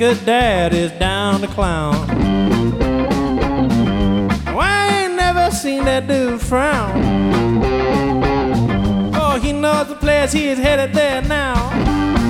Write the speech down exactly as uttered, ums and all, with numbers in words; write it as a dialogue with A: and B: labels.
A: Sugar Daddy's down to clown. Oh, I ain't never seen that dude frown. Oh, he knows the place, he is headed there now.